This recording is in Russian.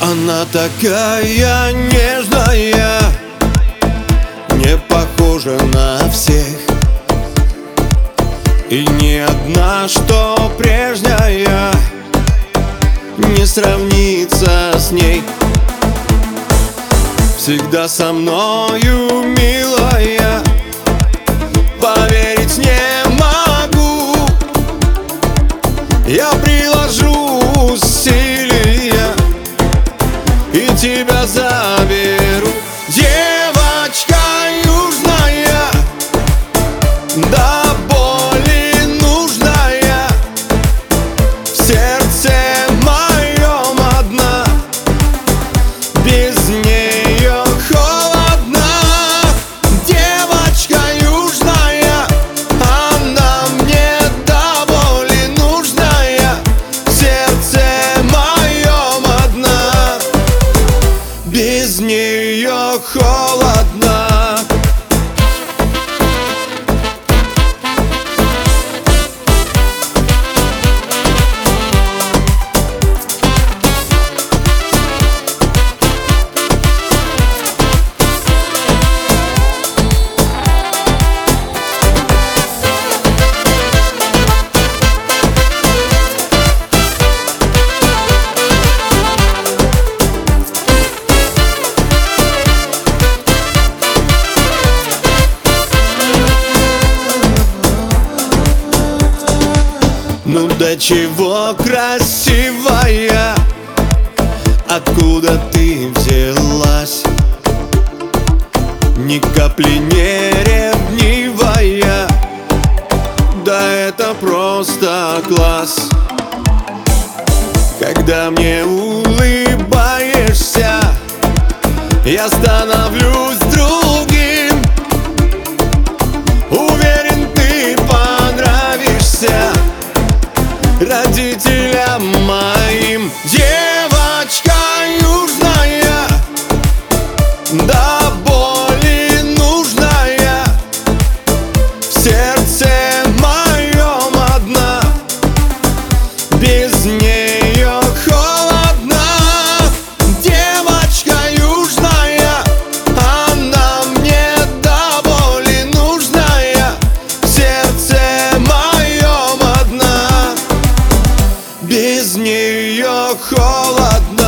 Она такая нежная, не похожа на всех, и ни одна, что прежняя, не сравнится с ней. Всегда со мною, милая, поверить не могу. Я приложу усилия и тебя заберу. Девочка южная, до боли нужная, в сердце моем одна, без нее холодно. Девочка южная, она мне до боли нужная, в сердце моем одна, без нее холодно. Ну до чего красивая, откуда ты взялась? Ни капли не ревнивая, да это просто класс. Когда мне улыбаешься, я становлюсь другим. Уверен, ты понравишься родителям моим. Девочка южная, до боли нужная, в сердце моем одна, без нее холодно. Девочка южная, она мне до боли нужная, в сердце моем одна, без нее холодно.